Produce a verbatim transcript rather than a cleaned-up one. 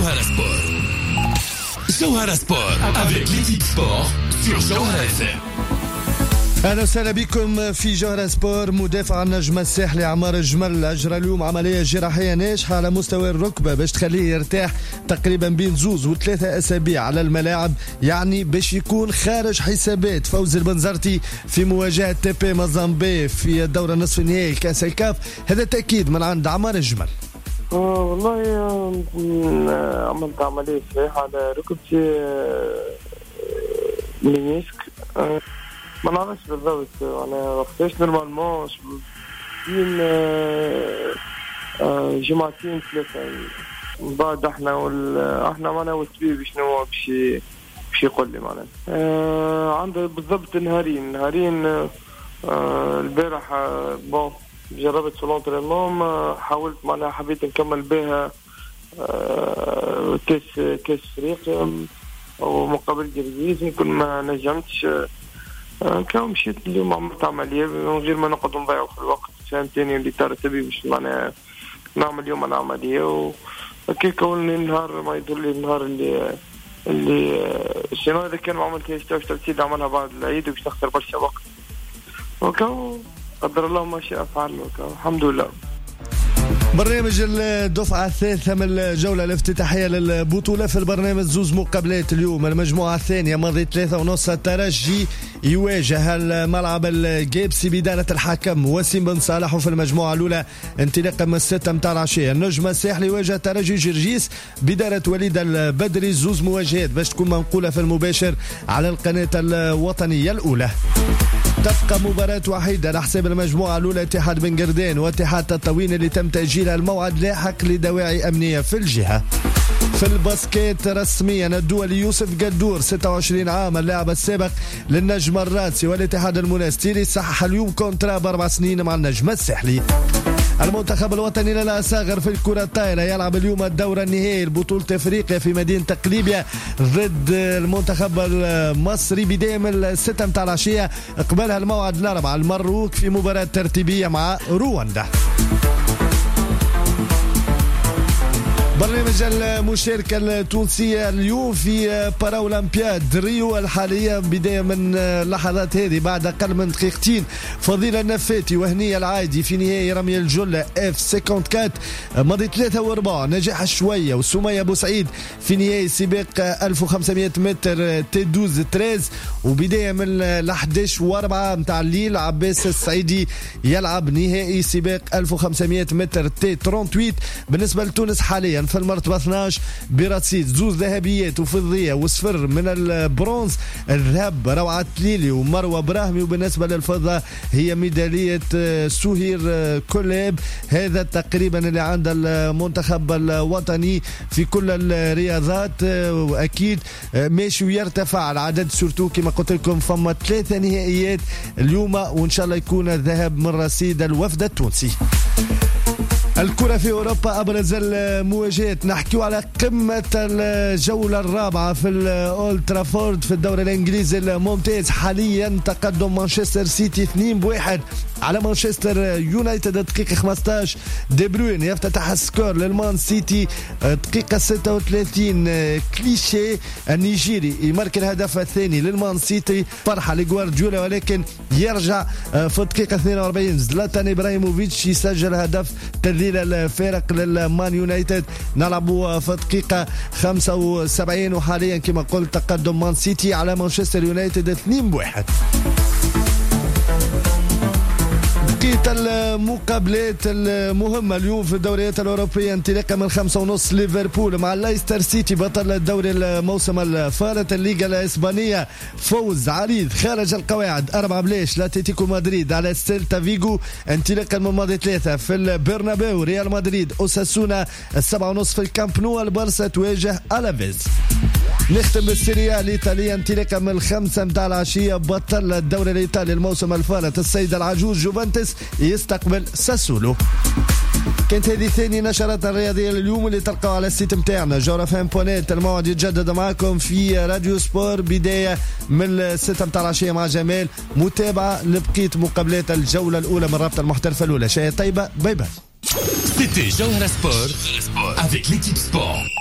Jawhara Sport. Jawhara Sport avec l'équipe sport sur Jawhara إف إم. أهلا وسهلا بكم في جوهرة سبور. مدافع النجم الساحلي عمار الجمل أجرى اليوم عملية جراحية ناجحة على مستوى الركبة باش تخليه يرتاح تقريبا بين زوز وثلاثة أسابيع على الملاعب، يعني باش يكون خارج حسابات فوز البنزرتي في مواجهة تي بي مازامبي في الدورة نصف النهائي كأس الكاف. هذا تأكيد من عند عمار الجمل. آه والله آه عملت عملية صحيحة على ركبتي منيسك آه ما نعرفش بالضبط أنا وقتاش نورمالمون بين جمعتين ثلاثة من بعد احنا وال احنا معنا والطبيب شنو باش باش يقول لي معنا آه عنده بالضبط نهارين نهارين آه البارح آه بون جربت في لونترينمون حاولت معناها حبيت نكمل بها آه كاس كاس فريق ومقابل جرجيز يمكن ما نجمتش آه كان مشيت اليوم عملت عملية من غير ما نقعد نضيع في الوقت فهمتني اللي ترى تبي باش معناها نعمل اليوم أنا عملية وكي كونني النهار ما يدور لي النهار اللي اللي السنة إذا كان ما عملتهاش توش ترتيب عملها بعد العيد وباش نخسر برشا وقت وكان قدر الله ما شاء فعل الحمد لله. برنامج الدفعة الثالثة من الجولة الافتتاحية للبطولة. في البرنامج زوز مقابلات اليوم. المجموعة الثانية ماضي ثلاثة ونص الترجي يواجه الملعب الجيبسي بدالة الحكم وسيم بن صالح، وفي المجموعة الأولى انطلاقا من الستة متاع العشية النجم الساحلي يواجه ترجي جرجيس بدالة وليد البدري. زوز مواجهات باش تكون منقولة في المباشر على القناة الوطنية الأولى. تبقى مباراة وحيدة على حساب المجموعة الأولى اتحاد بن قردين واتحاد تطاوين اللي تم تأجيلها الموعد لاحق لدواعي أمنية في الجهة. في الباسكيت رسميا الدولي يوسف قدور ستة وعشرين عام اللاعب السابق للنجم الراسي والاتحاد المنستيري صحح اليوم كونترا بأربع سنين مع النجم الساحلي. المنتخب الوطني للأصاغر في الكرة الطائرة يلعب اليوم الدورة النهائي لبطولة افريقيا في مدينة قليبية ضد المنتخب المصري بداية من الستة متاع العشية. قبلها الموعد الأربعة المروك في مباراة ترتيبية مع رواندا. برنامج المشاركة التونسية اليوم في باراولمبياد ريو الحالية بداية من اللحظات هذه بعد أقل من دقيقتين فضيلة النفاتي وهنية العايدي في نهائي رمي الجلة اف أربعة وخمسين ماضي ثلاثة وأربعة نجاح الشوية وسمية بوسعيد في نهائي سباق ألف وخمسمائة متر تي اثناشر ثلاثة. وبداية من الأحد عشر وأربعة متاع الليل عباس السعيدي يلعب نهائي سباق ألف وخمسمائة متر تي ثمانية وثلاثين. بالنسبة لتونس حاليا في المرتبة اثناشر برصيد زوز ذهبيات وفضية وصفر من البرونز. الذهب روعة تليلي ومروة براهمي، وبالنسبة للفضة هي ميدالية سهير كلاب. هذا تقريبا اللي عند المنتخب الوطني في كل الرياضات، وأكيد ماشي ويرتفع العدد سورتو كما قلت لكم فما ثلاثة نهائيات اليوم وإن شاء الله يكون الذهب من رصيد الوفد التونسي. الكرة في أوروبا أبرز المواجهات نحكيو على قمة الجولة الرابعة في الأولد ترافورد في الدوري الإنجليزي الممتاز. حاليا تقدم مانشستر سيتي اثنين بواحد على مانشستر يونايتد. دقيقة خمسة عشر دي بروين يفتتح السكور للمان سيتي. دقيقة ستة وثلاثين كليشيه النيجيري يمارك الهدف الثاني للمان سيتي. فرحة لجوارديولا ولكن يرجع في الدقيقة اثنين وأربعين زلاتان إبراهيموفيتش يسجل هدف تذليل الفارق للمان يونايتد. نلعبوا في الدقيقة خمسة وسبعين وحاليا كما قلت تقدم مان سيتي على مانشستر يونايتد اثنين بواحد. بقية المقابلات المهمة اليوم في الدوريات الأوروبية انطلاقا من خمسة ونص ليفربول مع لايستر سيتي بطل الدوري الموسم الفارط. الليغا الإسبانية فوز عريض خارج القواعد أربعة بلاش لاتلتيكو مدريد على سيلتا فيغو. انطلاقا من ماضي ثلاثة في البرنابيو ريال مدريد أوساسونا السبعة ونص في الكامب نو. البارسا تواجه ألافيز. نختم بالسيريا الإيطالية انطلاقا من الخمسة متاع العشية بطل الدوري الإيطالي الموسم الفارط السيد العجوز جوفنتوس يستقبل ساسولو. كانت هذه ثاني نشرات الرياضية لليوم اللي تلقوا على السيت متاعنا جورة فان بونيت. الموعد يتجدد معكم في راديو سبور بداية من الستة متاع العشية مع جمال. متابعة لبقية مقابلات الجولة الأولى من رابطة المحترفة الأولى. شيء طيبة باي باي. C'était Jawhara Sport avec l'équipe sport.